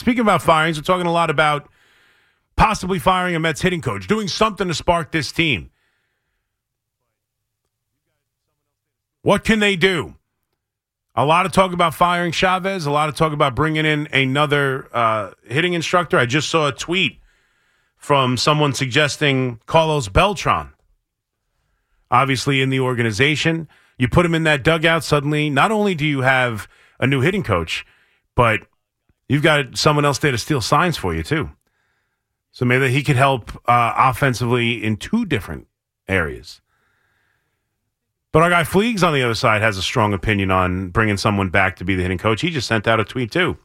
speaking about firings, we're talking a lot about possibly firing a Mets hitting coach, doing something to spark this team. What can they do? A lot of talk about firing Chavez, a lot of talk about bringing in another hitting instructor. I just saw a tweet from someone suggesting Carlos Beltran. Obviously in the organization, you put him in that dugout, suddenly not only do you have a new hitting coach, but you've got someone else there to steal signs for you too. So maybe he could help offensively in two different areas. But our guy Fleegs on the other side has a strong opinion on bringing someone back to be the hitting coach. He just sent out a tweet too.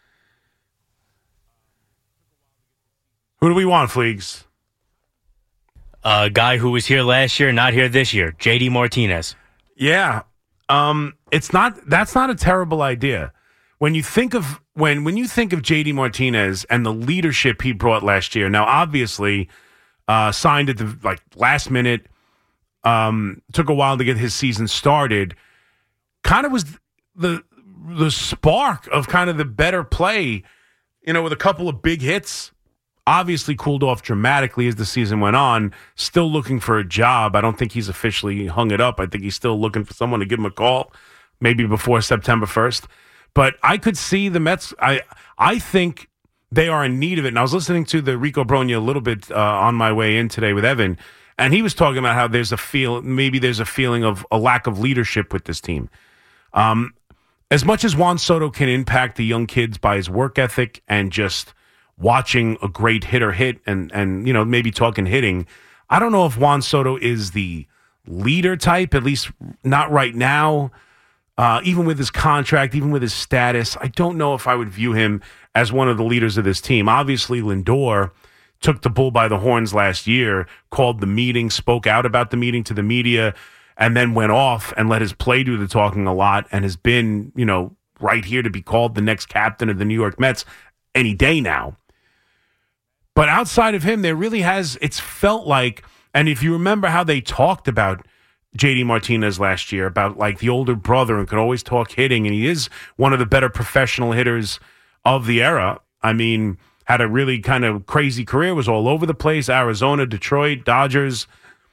Who do we want, Fleegs? A guy who was here last year, not here this year, JD Martinez. Yeah. That's not a terrible idea. When you think of JD Martinez and the leadership he brought last year, now obviously signed at the last minute, took a while to get his season started, kind of was the spark of kind of the better play, with a couple of big hits. Obviously cooled off dramatically as the season went on, still looking for a job. I don't think he's officially hung it up. I think he's still looking for someone to give him a call, maybe before September 1st. But I could see the Mets, I think they are in need of it. And I was listening to the Rico Brogna a little bit on my way in today with Evan, and he was talking about how there's a feeling of a lack of leadership with this team. As much as Juan Soto can impact the young kids by his work ethic and just watching a great hitter hit and maybe talking hitting, I don't know if Juan Soto is the leader type, at least not right now. Even with his contract, even with his status, I don't know if I would view him as one of the leaders of this team. Obviously, Lindor took the bull by the horns last year, called the meeting, spoke out about the meeting to the media, and then went off and let his play do the talking a lot and has been, right here to be called the next captain of the New York Mets any day now. But outside of him, it's felt like, and if you remember how they talked about JD Martinez last year, about the older brother and could always talk hitting, and he is one of the better professional hitters of the era. I mean, had a really kind of crazy career, was all over the place, Arizona, Detroit, Dodgers,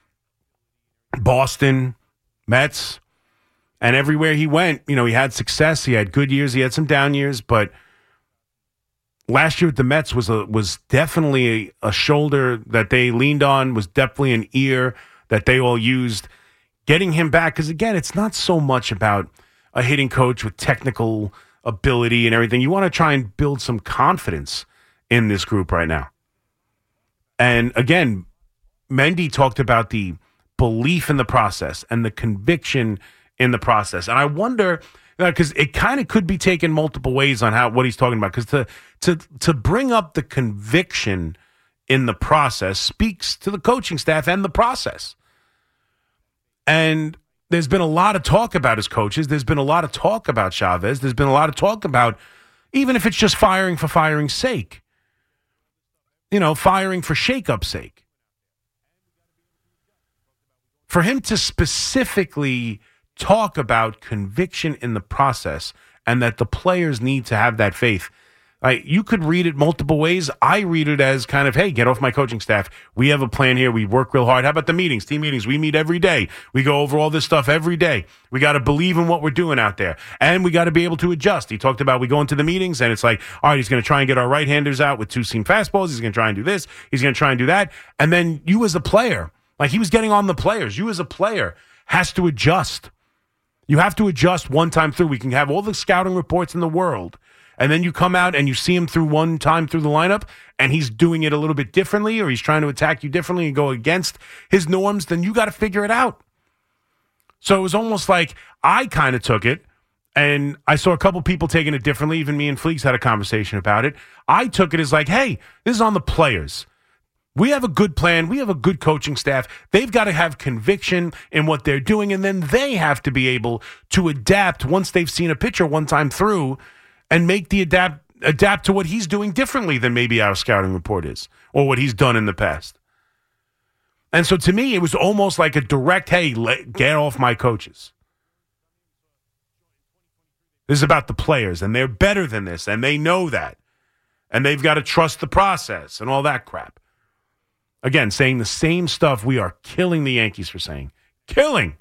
Boston, Mets, and everywhere he went, he had success, he had good years, he had some down years, but last year with the Mets was definitely a shoulder that they leaned on, was definitely an ear that they all used. Getting him back, because again, it's not so much about a hitting coach with technical ability and everything. You want to try and build some confidence in this group right now. And again, Mendy talked about the belief in the process and the conviction in the process. And I wonder, because it kind of could be taken multiple ways on what he's talking about, because to bring up the conviction in the process speaks to the coaching staff and the process. And there's been a lot of talk about his coaches. There's been a lot of talk about Chavez. There's been a lot of talk about, even if it's just firing for firing's sake, firing for shake-up's sake. For him to specifically talk about conviction in the process and that the players need to have that faith. You could read it multiple ways. I read it as kind of, hey, get off my coaching staff. We have a plan here. We work real hard. How about the meetings, team meetings? We meet every day. We go over all this stuff every day. We got to believe in what we're doing out there. And we got to be able to adjust. He talked about we go into the meetings and it's like, all right, he's going to try and get our right-handers out with two-seam fastballs. He's going to try and do this. He's going to try and do that. And then you as a player, he was getting on the players. You as a player has to adjust. You have to adjust one time through. We can have all the scouting reports in the world, and then you come out and you see him through one time through the lineup, and he's doing it a little bit differently, or he's trying to attack you differently and go against his norms, then you got to figure it out. So it was almost like I kind of took it, and I saw a couple people taking it differently. Even me and Fleeks had a conversation about it. I took it as like, hey, this is on the players. We have a good plan. We have a good coaching staff. They've got to have conviction in what they're doing, and then they have to be able to adapt once they've seen a pitcher one time through and make the adapt to what he's doing differently than maybe our scouting report is or what he's done in the past. And so to me, it was almost like a direct, hey, get off my coaches. This is about the players, and they're better than this, and they know that. and they've got to trust the process and all that crap. Again, saying the same stuff we are killing the Yankees for saying. Killing.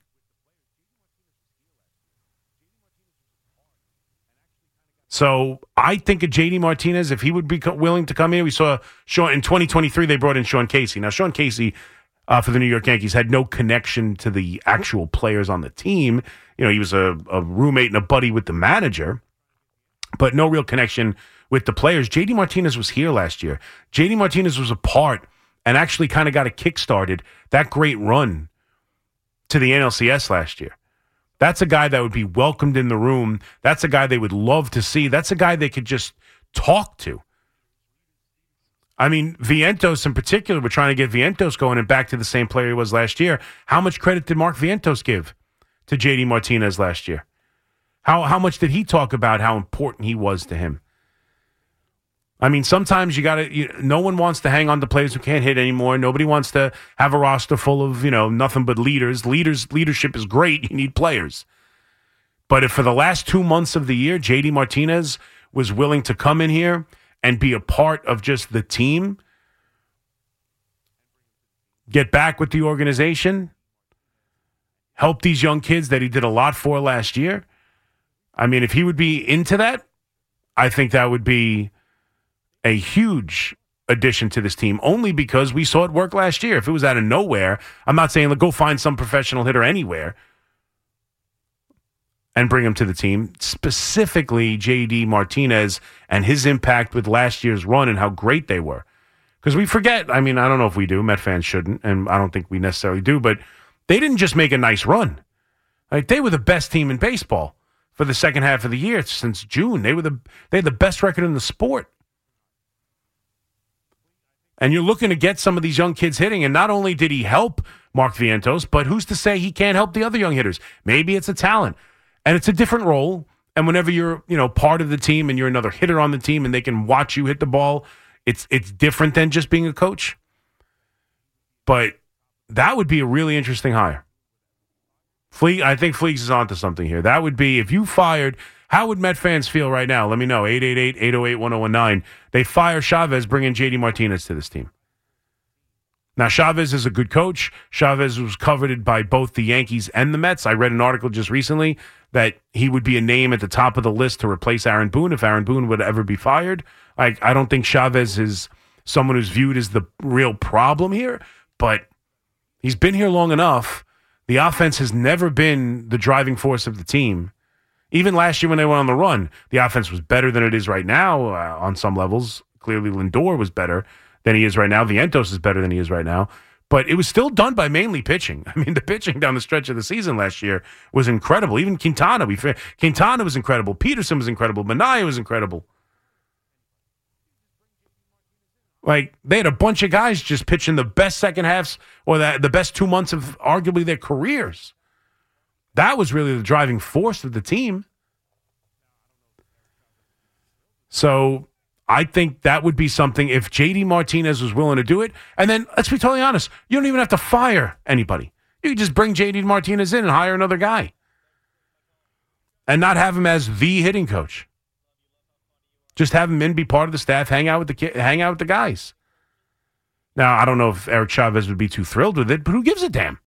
So I think of J.D. Martinez, if he would be willing to come here. We saw Sean in 2023, they brought in Sean Casey. Now, Sean Casey for the New York Yankees had no connection to the actual players on the team. You know, he was a roommate and a buddy with the manager, but no real connection with the players. J.D. Martinez was here last year. J.D. Martinez was a part and actually kind of got it kickstarted, that great run to the NLCS last year. That's a guy that would be welcomed in the room. That's a guy they would love to see. That's a guy they could just talk to. I mean, Vientos in particular, we're trying to get Vientos going and back to the same player he was last year. How much credit did Mark Vientos give to J.D. Martinez last year? How much did he talk about how important he was to him? I mean, sometimes you got to. No one wants to hang on to players who can't hit anymore. Nobody wants to have a roster full of nothing but leaders. Leadership is great. You need players. But if for the last 2 months of the year, J.D. Martinez was willing to come in here and be a part of just the team, get back with the organization, help these young kids that he did a lot for last year. I mean, if he would be into that, I think that would be a huge addition to this team, only because we saw it work last year. If it was out of nowhere, I'm not saying go find some professional hitter anywhere and bring him to the team. Specifically, J.D. Martinez and his impact with last year's run and how great they were. Because we forget, I mean, I don't know if we do, Met fans shouldn't, and I don't think we necessarily do, but they didn't just make a nice run. Like, they were the best team in baseball for the second half of the year since June. They had the best record in the sport. And you're looking to get some of these young kids hitting, and not only did he help Mark Vientos, but who's to say he can't help the other young hitters? Maybe it's a talent, and it's a different role. And whenever you're, part of the team and you're another hitter on the team and they can watch you hit the ball, it's different than just being a coach. But that would be a really interesting hire. I think Fleeks is onto something here. That would be, if you fired, how would Met fans feel right now? Let me know, 888-808-1019. They fire Chavez, bring in J.D. Martinez to this team. Now, Chavez is a good coach. Chavez was coveted by both the Yankees and the Mets. I read an article just recently that he would be a name at the top of the list to replace Aaron Boone if Aaron Boone would ever be fired. I don't think Chavez is someone who's viewed as the real problem here, but he's been here long enough. The offense has never been the driving force of the team. Even last year when they went on the run, the offense was better than it is right now on some levels. Clearly, Lindor was better than he is right now. Vientos is better than he is right now. But it was still done by mainly pitching. I mean, the pitching down the stretch of the season last year was incredible. Even Quintana was incredible. Peterson was incredible. Minaya was incredible. Like, they had a bunch of guys just pitching the best second halves or the best 2 months of arguably their careers. That was really the driving force of the team. So I think that would be something if J.D. Martinez was willing to do it. And then, let's be totally honest, you don't even have to fire anybody. You can just bring J.D. Martinez in and hire another guy. And not have him as the hitting coach. Just have him in, be part of the staff, hang out with the guys. Now, I don't know if Eric Chavez would be too thrilled with it, but who gives a damn?